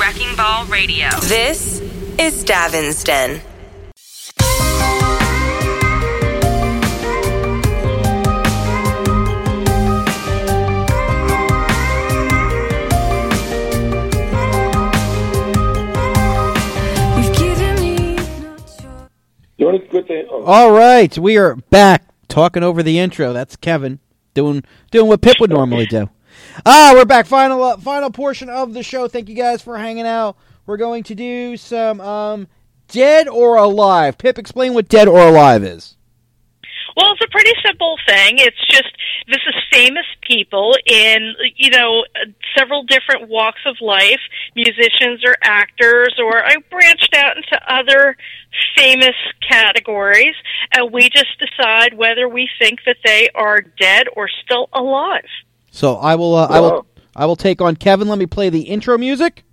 Wrecking Ball Radio. This is Davin's Den. All right, we are back talking over the intro. That's Kevin doing what Pip would normally do. We're back. Final portion of the show. Thank you guys for hanging out. We're going to do some Dead or Alive. Pip, explain what Dead or Alive is. Well, it's a pretty simple thing. It's just, this is famous people in, several different walks of life, musicians or actors, or I branched out into other famous categories, and we just decide whether we think that they are dead or still alive. So I will take on Kevin. Let me play the intro music.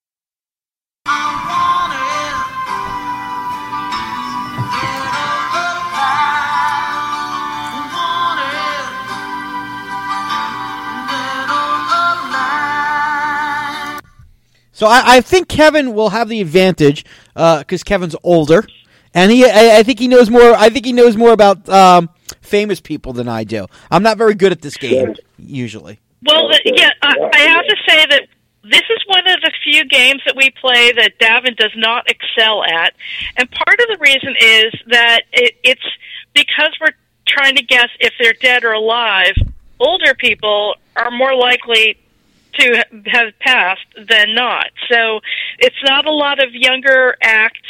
So I think Kevin will have the advantage because Kevin's older, and I think he knows more. I think he knows more about famous people than I do. I'm not very good at this game usually. Well, I have to say that this is one of the few games that we play that Davin does not excel at, and part of the reason is that it's because we're trying to guess if they're dead or alive. Older people are more likely to have passed than not. So it's not a lot of younger acts,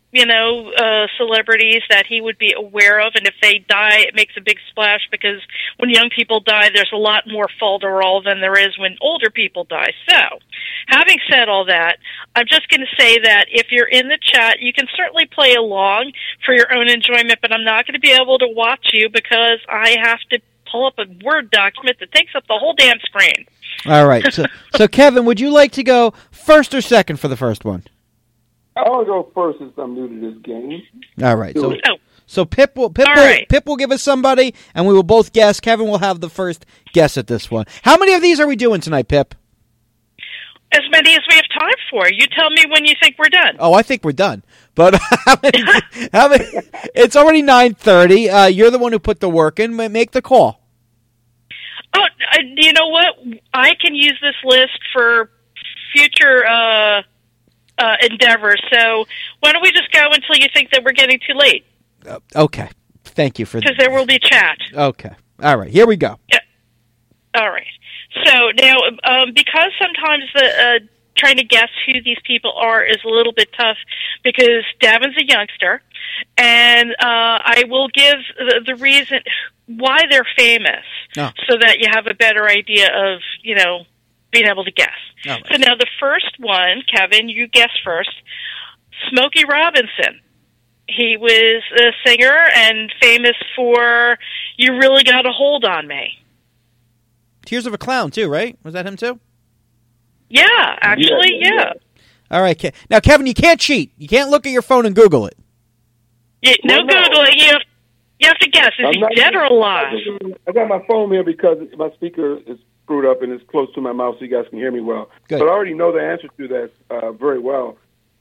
celebrities that he would be aware of, and if they die, it makes a big splash because when young people die, there's a lot more falderall than there is when older people die. So, having said all that, I'm just going to say that if you're in the chat, you can certainly play along for your own enjoyment, but I'm not going to be able to watch you because I have to pull up a Word document that takes up the whole damn screen. All right. So Kevin, would you like to go first or second for the first one? I'll go first since I'm new to this game. All right. So Pip will give us somebody, and we will both guess. Kevin will have the first guess at this one. How many of these are we doing tonight, Pip? As many as we have time for. You tell me when you think we're done. Oh, I think we're done. But how many? It's already 9:30. You're the one who put the work in. Make the call. Oh, you know what? I can use this list for future endeavors. So why don't we just go until you think that we're getting too late? Okay. Thank you for that. Because there will be chat. Okay. All right. Here we go. Yeah. All right. So now, because sometimes trying to guess who these people are is a little bit tough because Davin's a youngster, and I will give the reason why they're famous so that you have a better idea of, being able to guess. Right. So now the first one, Kevin, you guess first, Smokey Robinson. He was a singer and famous for You Really Got a Hold on Me. Tears of a Clown, too, right? Was that him, too? Yeah, actually, yeah. All right. Now, Kevin, you can't cheat. You can't look at your phone and Google it. No Googling. You have to guess. Is he dead or alive? I got my phone here because my speaker is screwed up and it's close to my mouth so you guys can hear me well. Good. But I already know the answer to that very well.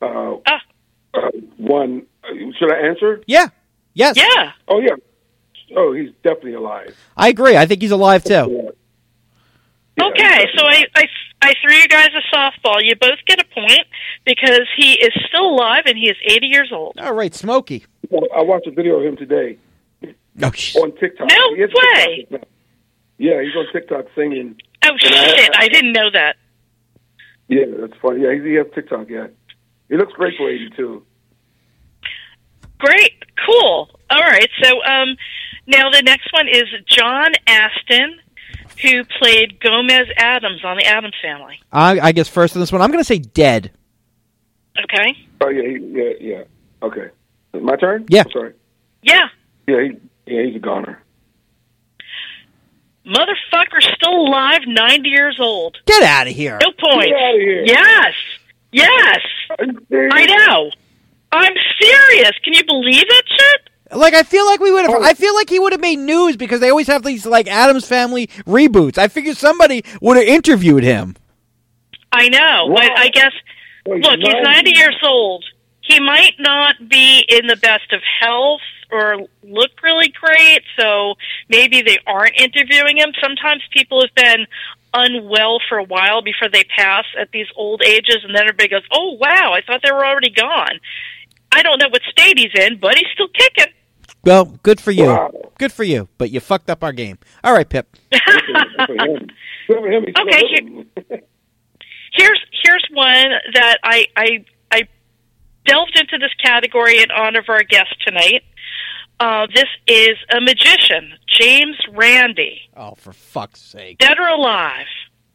One, should I answer? Yeah. Yes. Yeah. Oh, yeah. Oh, he's definitely alive. I agree. I think he's alive, too. Yeah, okay, so I threw you guys a softball. You both get a point because he is still alive and he is 80 years old. All right, Smokey. I watched a video of him today on TikTok. No way. Yeah, he's on TikTok singing. Oh, shit. I didn't know that. Yeah, that's funny. Yeah, he has TikTok, yeah. He looks great for 82. Great. Cool. All right, so now the next one is John Astin, who played Gomez Addams on the Addams Family. I guess first on this one. I'm going to say dead. Okay. Oh, yeah. Okay. My turn? Yeah. I'm sorry. Yeah. Yeah, he's a goner. Motherfucker's still alive, 90 years old. Get out of here. No point. Get out of here. Yes. I know. I'm serious. Can you believe that shit? Like, I feel like we would have. I feel like he would have made news because they always have these like Addams Family reboots. I figured somebody would have interviewed him. I know, wow. but I guess Look, he's 90 years old. He might not be in the best of health or look really great, so maybe they aren't interviewing him. Sometimes people have been unwell for a while before they pass at these old ages, and then everybody goes, oh, wow, I thought they were already gone. I don't know what state he's in, but he's still kicking. Well, good for you. Wow. Good for you, but you fucked up our game. All right, Pip. Good for him. Good for him. He's Okay, still here's one that I delved into this category in honor of our guest tonight. This is a magician, James Randi. Oh, for fuck's sake. Dead or alive?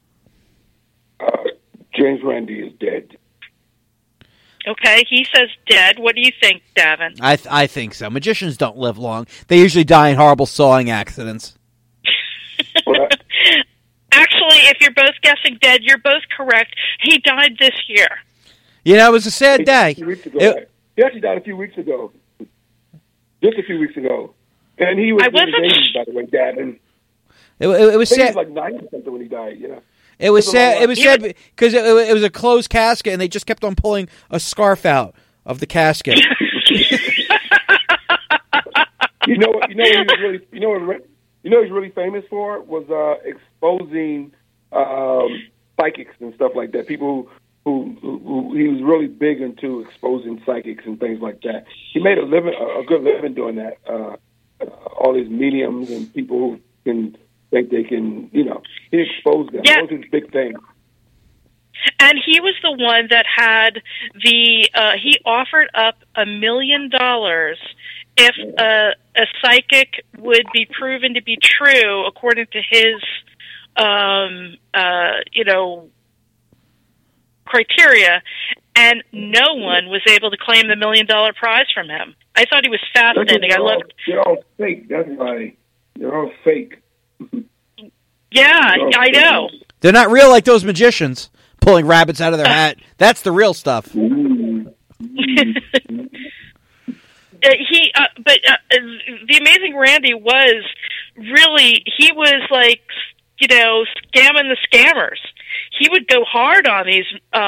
James Randi is dead. Okay, he says dead. What do you think, Davin? I think so. Magicians don't live long. They usually die in horrible sawing accidents. What? Actually, if you're both guessing dead, you're both correct. He died this year. You know, it was a sad day. A few weeks ago. He actually died a few weeks ago. Just a few weeks ago. And he was in his 80s, by the way, Dad. And It was I think he sad. was like 90 something when he died, yeah. It was sad. It was He sad because it was a closed casket, and they just kept on pulling a scarf out of the casket. You know what he was really he's really famous for was exposing psychics and stuff like that. People who he was really big into exposing psychics and things like that. He made a good living doing that. All these mediums and people who can think they can, he exposed them. Yeah. Those are his big things. And he was the one that had he offered up $1 million if a psychic would be proven to be true according to his, criteria, and no one was able to claim the $1 million prize from him. I thought he was fascinating. They're all fake. That's why they're all fake. Yeah, I know. They're not real like those magicians pulling rabbits out of their hat. That's the real stuff. But the Amazing Randy was really, he was like, scamming the scammers. He would go hard on these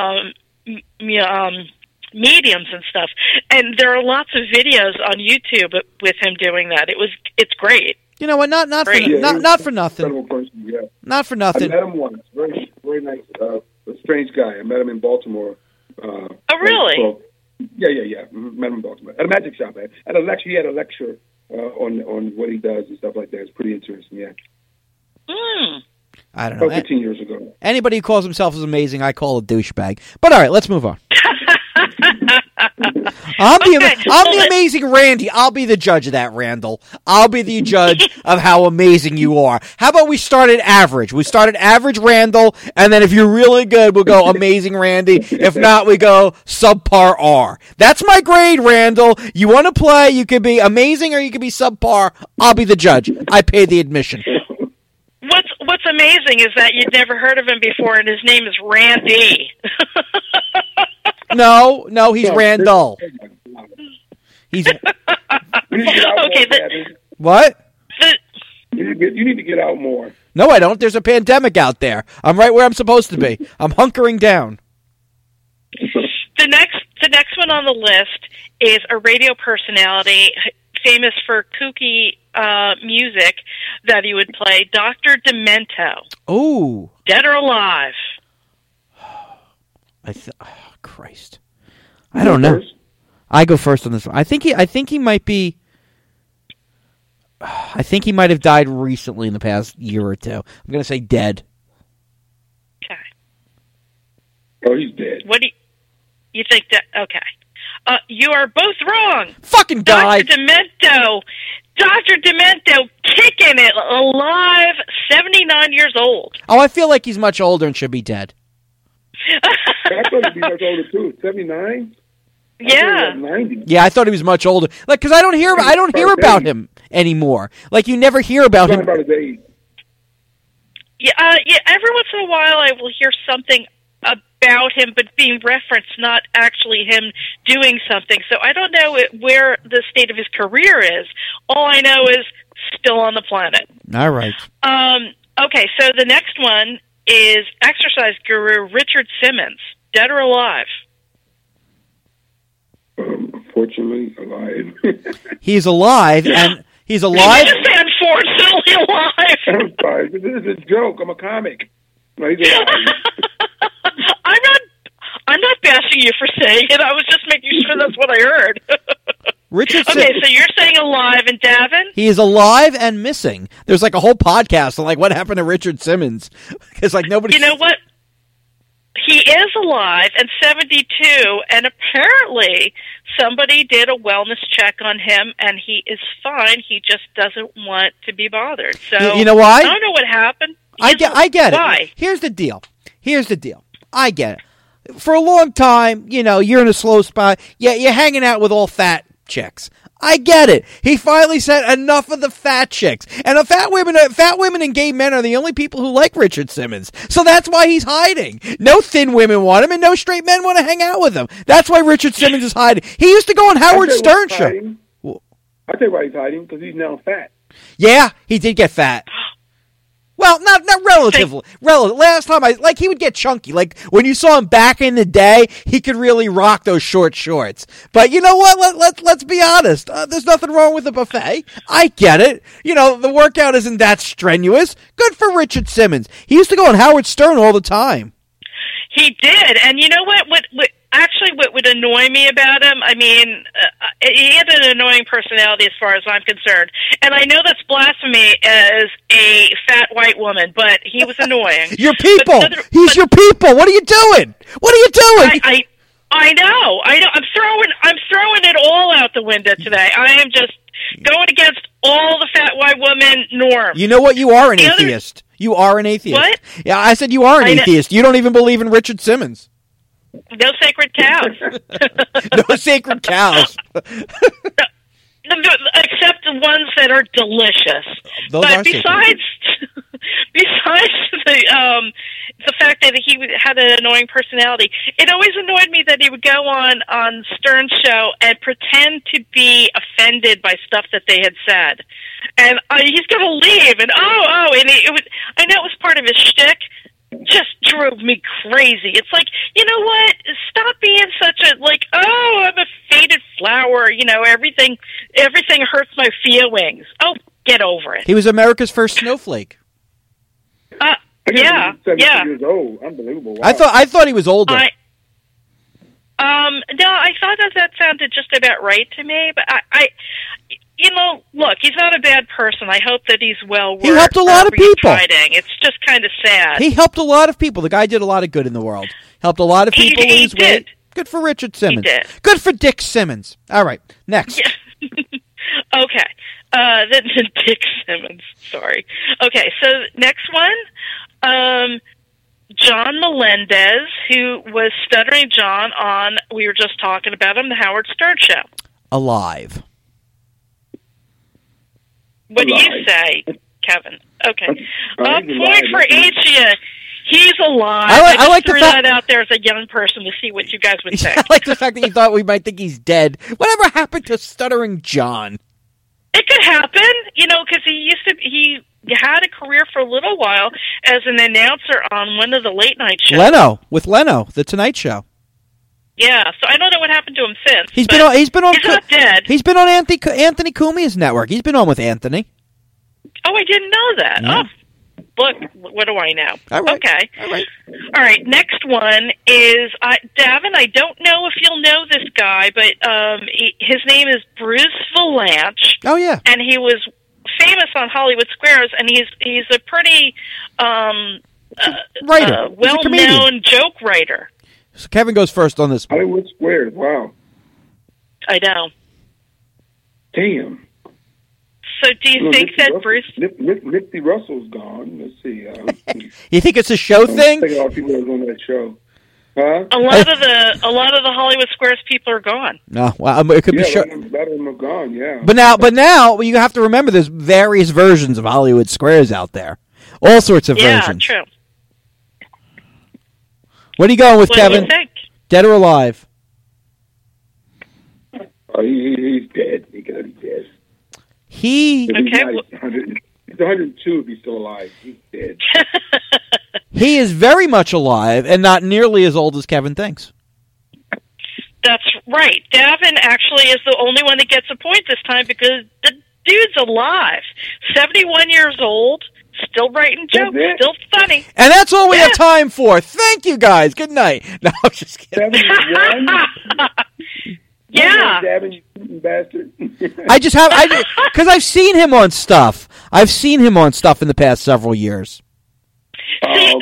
mediums and stuff. And there are lots of videos on YouTube with him doing that. It's great. You know what? Not for nothing. Incredible person, yeah. Not for I nothing. met him once. Very, very nice. A strange guy. I met him in Baltimore. Oh, really? Yeah. Met him in Baltimore at a magic shop. At a lecture, he had a lecture on what he does and stuff like that. It's pretty interesting. Yeah. I don't know. 15 years ago. Anybody who calls himself as amazing, I call a douchebag. But all right, let's move on. I'm the amazing Randy. I'll be the judge of that, Randall. I'll be the judge of how amazing you are. How about we start at average? We start at average Randall, and then if you're really good, we'll go amazing Randy. If not, we go subpar R. That's my grade, Randall. You want to play, you could be amazing or you could be subpar. I'll be the judge. I pay the admission. What's amazing is that you'd never heard of him before, and his name is Randy. No, he's Randall. He's what? You need to get out more. No, I don't. There's a pandemic out there. I'm right where I'm supposed to be. I'm hunkering down. The next one on the list is a radio personality famous for kooky music that he would play, Dr. Demento. Oh. Dead or alive? Christ. I don't know. I go first on this one. I think he might be. I think he might have died recently in the past year or two. I'm going to say dead. Okay. Oh, he's dead. What do you think? Okay. You are both wrong. Fucking die. Dr. Demento kicking it alive, 79 years old. Oh, I feel like he's much older and should be dead. I thought he'd be much older too. 79? Yeah. 90. Yeah, I thought he was much older. Like, because I don't hear about him anymore. Like, you never hear about him. About his age. Yeah. Every once in a while, I will hear something about him, but being referenced, not actually him doing something. So I don't know where the state of his career is. All I know is still on the planet. All right. Okay, so the next one is exercise guru Richard Simmons, dead or alive? Unfortunately, alive. He's alive, and he's You alive. just say unfortunately alive. I'm sorry. This is a joke. I'm a comic. No, he's alive. I'm not bashing you for saying it. I was just making sure that's what I heard. Richard Okay, Simmons. so you're saying alive, and Davin? He is alive and missing. There's like a whole podcast on like what happened to Richard Simmons. Because like nobody. You know what? He is alive and 72, and apparently somebody did a wellness check on him, and he is fine. He just doesn't want to be bothered. So You know why? I don't know what happened. I get it. Why? Here's the deal. I get it. For a long time, you're in a slow spot. Yeah, you're hanging out with all fat chicks. I get it. He finally said enough of the fat chicks. And the fat women and gay men are the only people who like Richard Simmons. So that's why he's hiding. No thin women want him and no straight men want to hang out with him. That's why Richard Simmons is hiding. He used to go on Howard Stern show. I'll tell you why he's hiding, because he's now fat. Yeah, he did get fat. Well, not relatively. Last time he would get chunky. Like when you saw him back in the day, he could really rock those short shorts. But you know what? Let's be honest. There's nothing wrong with the buffet. I get it. The workout isn't that strenuous. Good for Richard Simmons. He used to go on Howard Stern all the time. He did, and you know what? What would annoy me about him? I mean, he had an annoying personality as far as I'm concerned, and I know that's blasphemy as a fat white woman, but he was annoying. Your people. He's your people. What are you doing? I know. I'm throwing it all out the window today. I am just going against all the fat white woman norms. You know what? You are an atheist. You are an atheist. What? Yeah, I said you are an atheist. You don't even believe in Richard Simmons. No sacred cows. No sacred cows. Except the ones that are delicious. Those but are besides the fact that he had an annoying personality, it always annoyed me that he would go on Stern's show and pretend to be offended by stuff that they had said. And he's going to leave, and and I know it was part of his shtick. Just drove me crazy. It's like, you know what? Stop being such a I'm a faded flower. Everything hurts my feelings. Oh, get over it. He was America's first snowflake. Yeah. 70 years old. Unbelievable. Wow. I thought he was older. No, I thought that sounded just about right to me, but look, he's not a bad person. I hope that he's well worth. He helped a lot of people. It's just kind of sad. He helped a lot of people. The guy did a lot of good in the world. Helped a lot of people lose weight. Good for Richard Simmons. He did. Good for Dick Simmons. All right, next. Yeah. Okay. Then Dick Simmons. Sorry. Okay, so next one. John Melendez, who was Stuttering John on, we were just talking about him, the Howard Stern show. Alive. What do you say, Kevin? Okay. Point for each of you. He's alive. I like threw that out there as a young person to see what you guys would think. I like the fact that you thought we might think he's dead. Whatever happened to Stuttering John? It could happen, because he had a career for a little while as an announcer on one of the late night shows. Leno, The Tonight Show. Yeah, so I don't know what happened to him since. He's been on. He's not dead. He's been on Anthony Cumia's network. He's been on with Anthony. Oh, I didn't know that. Yeah. Oh, look, what do I know? All right. Okay. All right. Next one is Davin. I don't know if you'll know this guy, but his name is Bruce Valanche. Oh yeah. And he was famous on Hollywood Squares, and he's a pretty writer, well-known joke writer. So Kevin goes first on this one. Hollywood Squares, wow. I know. Damn. So do you think that Bruce... Nipsey Russell's gone. Let's see. You think it's a show thing? I think all people that was on that show. Huh? A lot of the Hollywood Squares people are gone. No, well, it could be show. A lot of them are gone, yeah. But now you have to remember there's various versions of Hollywood Squares out there. All sorts of versions. Yeah, true. What are you going with, Kevin? What do you think? Dead or alive? He's dead. He gotta be dead. He's 102 if he's still alive. He's dead. He is very much alive and not nearly as old as Kevin thinks. That's right. Davin actually is the only one that gets a point this time because the dude's alive. 71 years old, still writing jokes, still funny. And that's all we have time for. Thank you, guys. Good night. No, I'm just kidding. 71? Yeah. Davin, you cheating bastard. Because I've seen him on stuff. I've seen him on stuff in the past several years. See,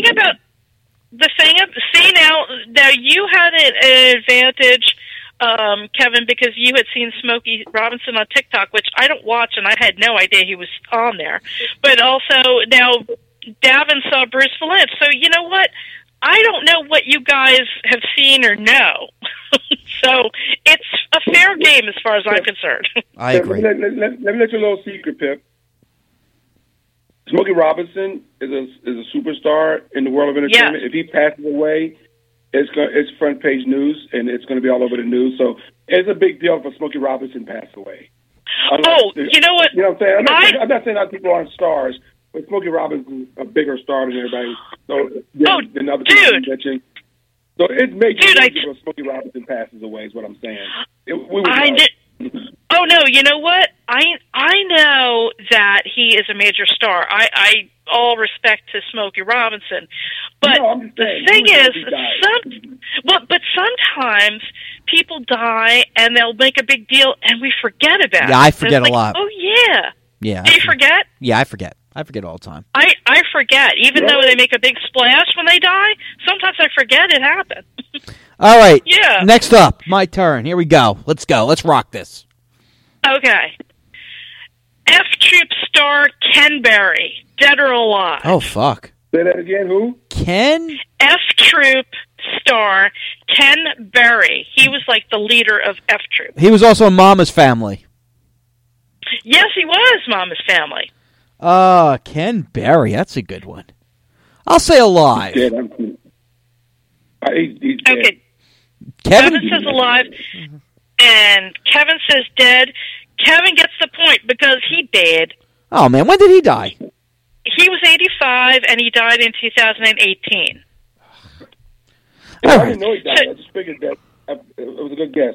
now you had an advantage, Kevin, because you had seen Smokey Robinson on TikTok, which I don't watch, and I had no idea he was on there. But also, now Davin saw Bruce Valanche. So you know what? I don't know what you guys have seen or know. So it's a fair game as far as I'm concerned. I agree. Let me let you a little secret, Pip. Smokey Robinson is a superstar in the world of entertainment. Yes. If he passes away, it's front page news, and it's going to be all over the news. So it's a big deal for Smokey Robinson pass away. You know what? You know what I'm saying? I'm not saying other people aren't stars, but Smokey Robinson's a bigger star than everybody. So than other people you mentioned. So it makes sense when Smokey Robinson passes away. Is what I'm saying. Oh no! You know what? I know that he is a major star. I all respect to Smokey Robinson, but the thing is, but sometimes people die and they'll make a big deal and we forget about it. Yeah, I forget a lot. Oh yeah. Yeah. Do you forget? Yeah, I forget. I forget all the time. I forget. Even though they make a big splash when they die, sometimes I forget it happened. All right. Yeah. Next up, my turn. Here we go. Let's go. Let's rock this. Okay. F Troop star Ken Berry, dead or alive? Oh, fuck. Say that again, who? Ken? F Troop star Ken Berry. He was like the leader of F Troop. He was also in Mama's Family. Yes, he was Mama's Family. Ken Berry. That's a good one. I'll say alive. He's dead. Okay. Kevin says alive, and Kevin says dead. Kevin gets the point because he died. Oh, man. When did he die? He was 85, and he died in 2018. I didn't know he died. I just figured that it was a good guess.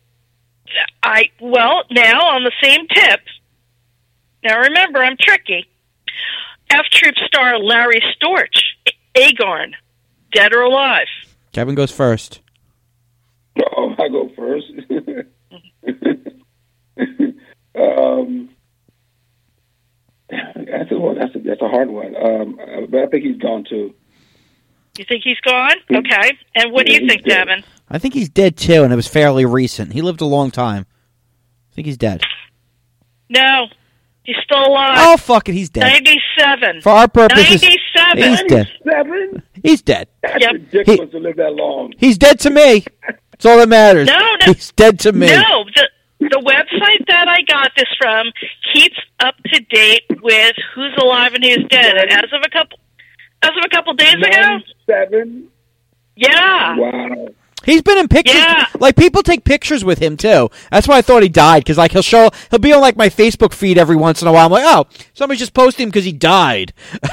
Now on the same tip. Now remember, I'm tricky. F Troop star Larry Storch, Agorn, dead or alive? Kevin goes first. Oh, I go first. That's a hard one. But I think he's gone too. You think he's gone? Okay. And what do you think, Devin? I think he's dead too, and it was fairly recent. He lived a long time. I think he's dead. No, he's still alive. Oh, fuck it, he's dead. 97. For our purposes, 97. he's dead. 97? He's dead. That's ridiculous to live that long. He's dead to me. That's all that matters. No. He's dead to me. No, the website that I got this from keeps up to date with who's alive and who's dead. And as of a couple days ago, 97? Yeah. Wow. He's been in pictures. Yeah. Like, people take pictures with him too. That's why I thought he died, because like he'll be on like my Facebook feed every once in a while. I'm like, oh, somebody just posted him because he died.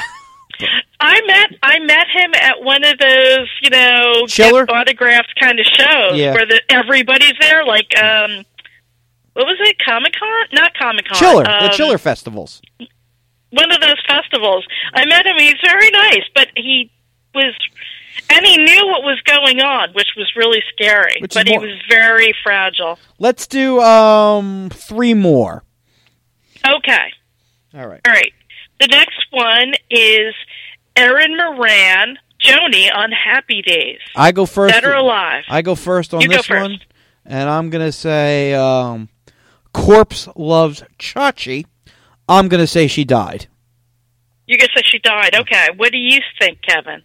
I met him at one of those, Chiller? get autographed kind of shows where everybody's there. Like, what was it? Comic-Con? Not Comic-Con. Chiller. The Chiller festivals. One of those festivals. I met him. He's very nice, but he knew what was going on, which was really scary. He was very fragile. Let's do 3 more. Okay. All right. The next one is Erin Moran, Joni on Happy Days. I go first. Dead or alive? I go first on you this go first. one. And I'm going to say Corpse Loves Chachi. I'm going to say she died. You're going to say she died. Okay. What do you think, Kevin?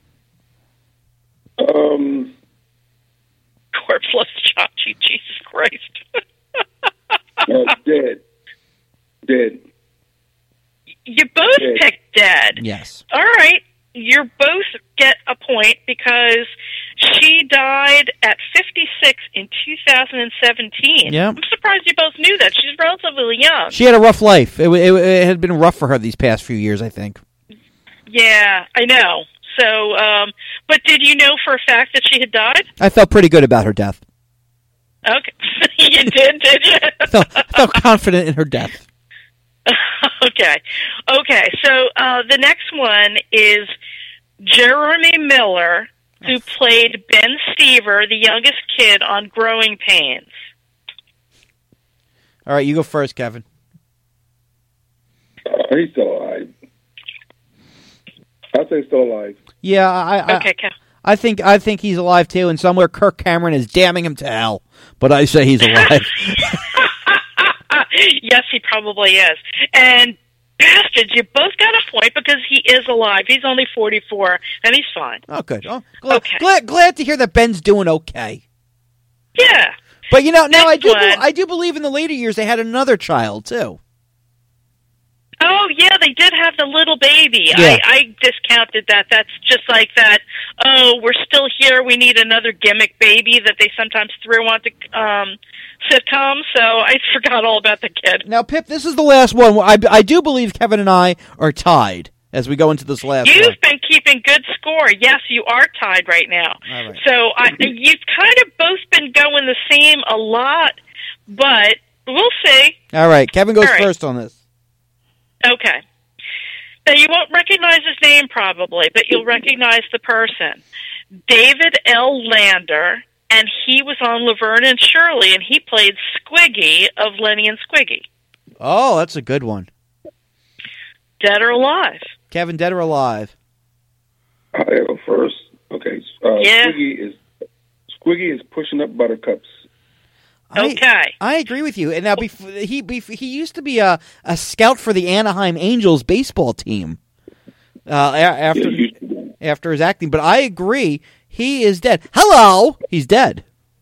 Corpse Loves Chachi. Jesus Christ. Dead. You both picked dead. Yes. All right. You both get a point because she died at 56 in 2017. Yeah. I'm surprised you both knew that. She's relatively young. She had a rough life. It had been rough for her these past few years, I think. Yeah, I know. So, but did you know for a fact that she had died? I felt pretty good about her death. Okay. You did you? I felt confident in her death. Okay. So the next one is Jeremy Miller, who played Ben Stever, the youngest kid on Growing Pains. All right, you go first, Kevin. He's still alive. I'd say still alive. Yeah, Okay, Kev. I think he's alive too, and somewhere Kirk Cameron is damning him to hell. But I say he's alive. Yes, he probably is. And bastards, you both got a point because he is alive. He's only 44, and he's fine. Oh, good. Oh, Okay. glad to hear that Ben's doing okay. Yeah. But now Next one. I do believe in the later years they had another child too. Oh, yeah, they did have the little baby. Yeah. I discounted that. That's just like that, oh, we're still here, we need another gimmick baby that they sometimes threw onto sitcoms, so I forgot all about the kid. Now, Pip, this is the last one. I do believe Kevin and I are tied as we go into this last one. You've been keeping good score. Yes, you are tied right now. All right. So you've kind of both been going the same a lot, but we'll see. All right, Kevin goes All right. first on this. Okay. Now, you won't recognize his name probably, but you'll recognize the person. David L. Lander, and he was on Laverne and Shirley, and he played Squiggy of Lenny and Squiggy. Oh, that's a good one. Dead or alive? Kevin, dead or alive? I'll go first. Okay. Yeah. Squiggy is pushing up Buttercups. Okay. I agree with you. And now, he used to be a scout for the Anaheim Angels baseball team after his acting. But I agree, he is dead. Hello, he's dead.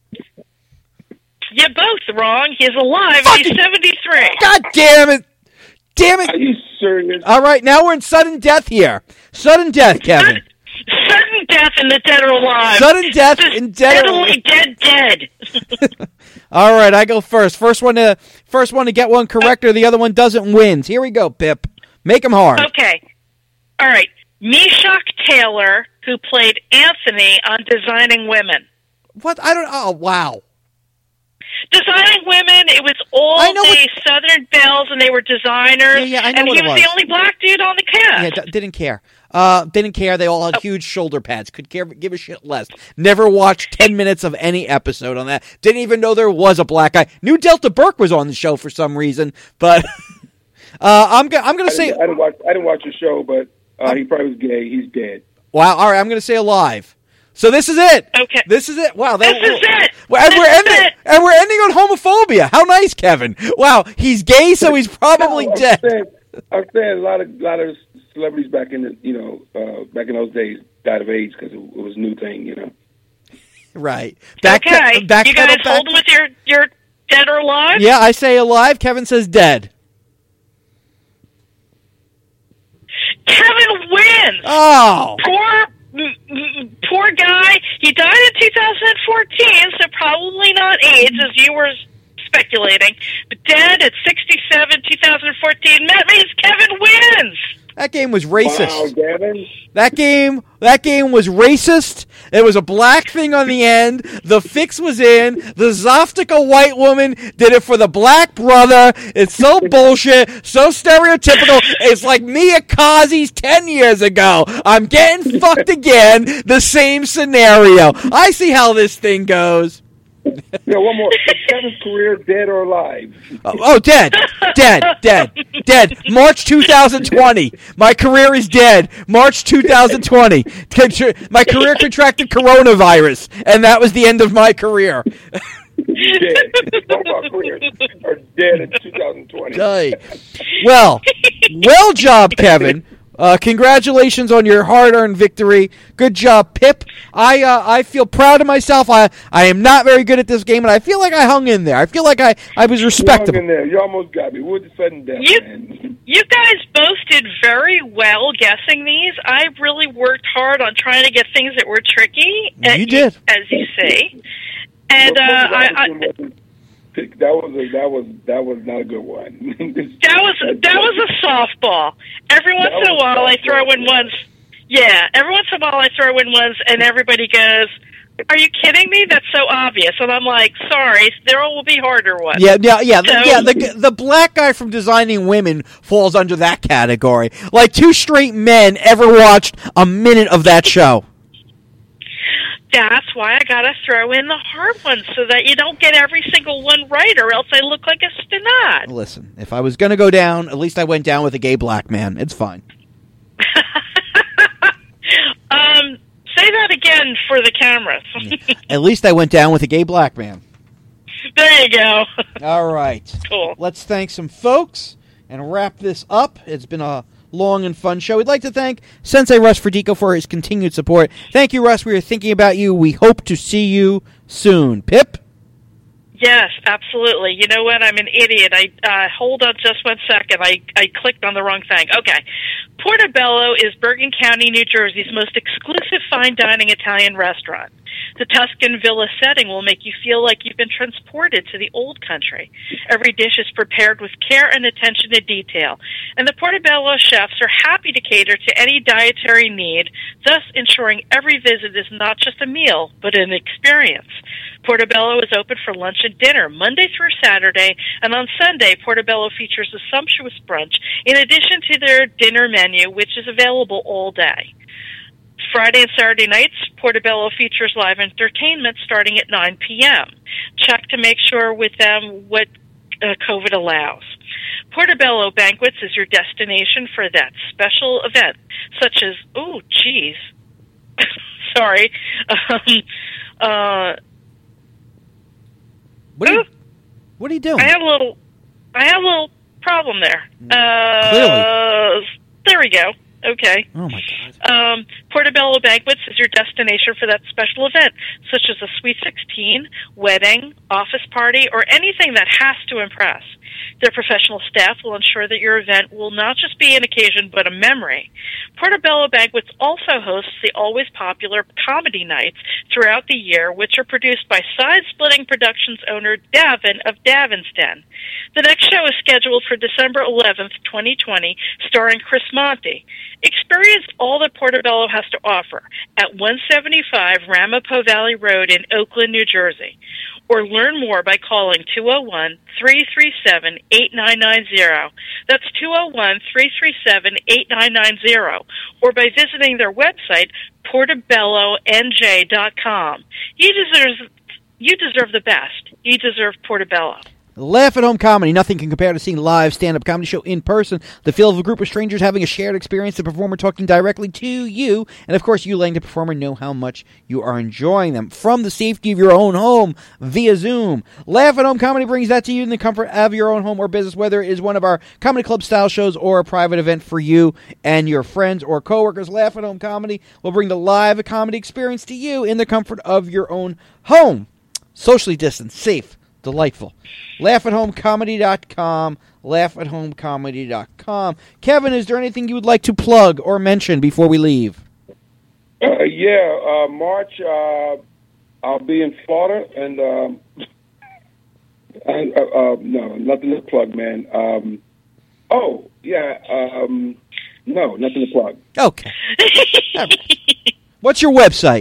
You're both wrong. He's alive. He's 73. God damn it! Damn it! Are you serious? All right, now we're in sudden death here. Sudden death, Kevin. Sudden death in the dead or alive. Sudden death Just in dead or steadily dead. All right, I go first. First one to get one correct, or the other one doesn't wins. Here we go, Pip. Make them hard. Okay. All right. Meshach Taylor, who played Anthony on Designing Women. What? I don't. Oh, wow. Designing Women, it was all I know the Southern belles, and they were designers. Yeah, I know and what he it was the was. only black dude on the cast. Yeah, didn't care. Didn't care. They all had huge shoulder pads. Could give a shit less. Never watched 10 minutes of any episode on that. Didn't even know there was a black guy. Knew Delta Burke was on the show for some reason, but I'm gonna say. I didn't watch the show, but he probably was gay. He's dead. Wow. All right, I'm gonna say alive. So this is it. Okay. This is it. Wow. This is it. And we're ending on homophobia. How nice, Kevin. Wow. He's gay, so he's probably dead. I'm saying a lot of celebrities back in back in those days died of AIDS because it was a new thing, Right. Okay. You guys holding with your dead or alive? Yeah, I say alive. Kevin says dead. Kevin wins. Oh. Poor guy. He died in 2014, so probably not AIDS, as you were speculating. But dead at 67, 2014. That means Kevin wins. That game was racist. Wow, Gavin. That game was racist. There was a black thing on the end. The fix was in. The Zoftica white woman did it for the black brother. It's so bullshit, so stereotypical. It's like Mia Kazi's 10 years ago. I'm getting fucked again. The same scenario. I see how this thing goes. One more. Is Kevin's career dead or alive? Oh, dead. March 2020. My career is dead. March 2020. My career contracted coronavirus, and that was the end of my career. Dead. Both our careers are dead in 2020. Well job, Kevin. Congratulations on your hard-earned victory. Good job, Pip. I feel proud of myself. I am not very good at this game, and I feel like I hung in there. I feel like I was respectable. You hung in there. You almost got me. We're just sudden death, man. You guys both did very well guessing these. I really worked hard on trying to get things that were tricky. You did, as you see. And that was not a good one. that was a softball. Every once in a while I throw in ones. Yeah, every once in a while I throw in ones, and everybody goes, Are you kidding me? That's so obvious. And I'm like, sorry, there will be harder ones. Yeah. So, The black guy from Designing Women falls under that category. Like, two straight men ever watched a minute of that show. That's why I gotta throw in the hard ones so that you don't get every single one right, or else I look like a spinat. Listen, if I was going to go down, at least I went down with a gay black man. It's fine. Say that again for the cameras. At least I went down with a gay black man. There you go. All right. Cool. Let's thank some folks and wrap this up. It's been a long and fun show. We'd like to thank Sensei Russ Ferdico for his continued support. Thank you, Russ. We are thinking about you. We hope to see you soon. Pip? Yes, absolutely. You know what? I'm an idiot. Hold on just 1 second. I clicked on the wrong thing. Okay. Portobello is Bergen County, New Jersey's most exclusive fine dining Italian restaurant. The Tuscan villa setting will make you feel like you've been transported to the old country. Every dish is prepared with care and attention to detail, and the Portobello chefs are happy to cater to any dietary need, thus ensuring every visit is not just a meal, but an experience. Portobello is open for lunch and dinner Monday through Saturday, and on Sunday, Portobello features a sumptuous brunch in addition to their dinner menu, which is available all day. Friday and Saturday nights, Portobello features live entertainment starting at 9 p.m. Check to make sure with them what COVID allows. Portobello Banquets is your destination for that special event, such as, sorry. What are you doing? I had a little problem there. Clearly. There we go. Okay. Oh, my God. Portobello Banquets is your destination for that special event, such as a Sweet 16, wedding, office party, or anything that has to impress. Their professional staff will ensure that your event will not just be an occasion, but a memory. Portobello Banquets also hosts the always popular comedy nights throughout the year, which are produced by Side-Splitting Productions owner Davin of Davin's Den. The next show is scheduled for December 11th, 2020, starring Chris Monty. Experience all that Portobello has to offer at 175 Ramapo Valley Road in Oakland, New Jersey. Or learn more by calling 201-337-8990. That's 201-337-8990. Or by visiting their website, portobellonj.com. You deserve the best. You deserve Portobello. Laugh at Home Comedy. Nothing can compare to seeing live stand-up comedy show in person. The feel of a group of strangers having a shared experience, the performer talking directly to you, and of course you letting the performer know how much you are enjoying them from the safety of your own home via Zoom. Laugh at Home Comedy brings that to you in the comfort of your own home or business, whether it is one of our comedy club style shows or a private event for you and your friends or coworkers. Laugh at Home Comedy will bring the live comedy experience to you in the comfort of your own home. Socially distanced, safe, delightful. LaughAtHomeComedy.com. LaughAtHomeComedy.com. Kevin, is there anything you would like to plug or mention before we leave? March, I'll be in Florida, and no, nothing to plug, man. No, nothing to plug. Okay. What's your website?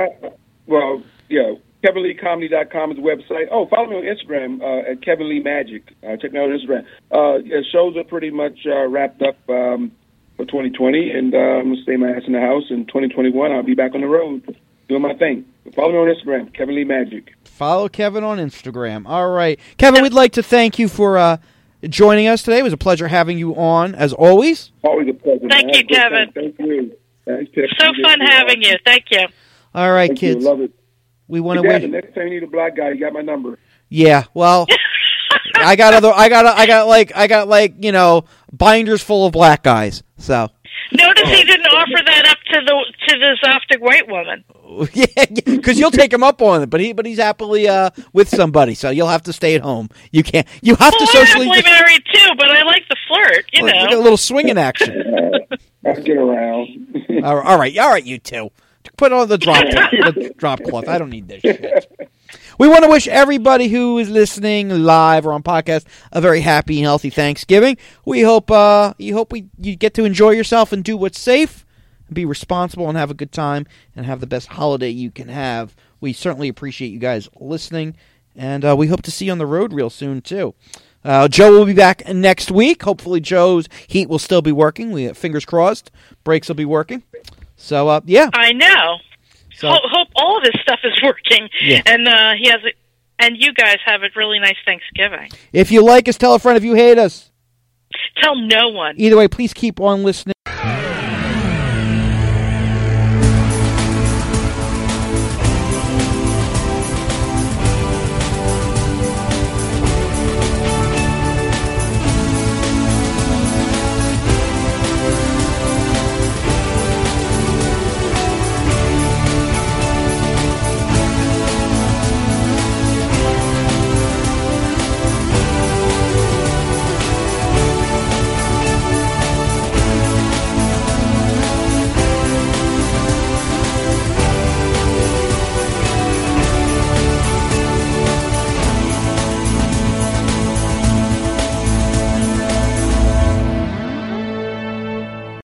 KevinLeeComedy.com is the website. Oh, follow me on Instagram at Kevin Lee Magic. Check me out on Instagram. Shows are pretty much wrapped up for 2020, and I'm going to stay my ass in the house. In 2021, I'll be back on the road doing my thing. Follow me on Instagram, Kevin Lee Magic. Follow Kevin on Instagram. All right. Kevin, we'd like to thank you for joining us today. It was a pleasure having you on, as always. Always a pleasure. Thank you, Kevin. Thank you. Thanks, Pip. So fun having you. Thank you. All right, Thank kids. you. Love it. We want to Hey, wish. Dad, the next time you need a black guy, you got my number. Yeah, well, I got binders full of black guys. So Notice he didn't offer that up to the Zoftig white woman. yeah, because you'll take him up on it, but he's happily with somebody, so you'll have to stay at home. You can't. You have to socially. I'm happily married too, but I like the flirt. You We got a know. little swinging action. I'll get around. All right, you two. Put on the drop cloth. I don't need this shit. We want to wish everybody who is listening live or on podcast a very happy and healthy Thanksgiving. We hope you get to enjoy yourself and do what's safe, and be responsible and have a good time and have the best holiday you can have we certainly appreciate you guys listening, and we hope to see you on the road real soon, too. Joe will be back next week. Hopefully Joe's heat will still be working. We fingers crossed. Brakes will be working. So, yeah. I know. So, hope all of this stuff is working. Yeah. And and you guys have a really nice Thanksgiving. If you like us, tell a friend. If you hate us, tell no one. Either way, please keep on listening.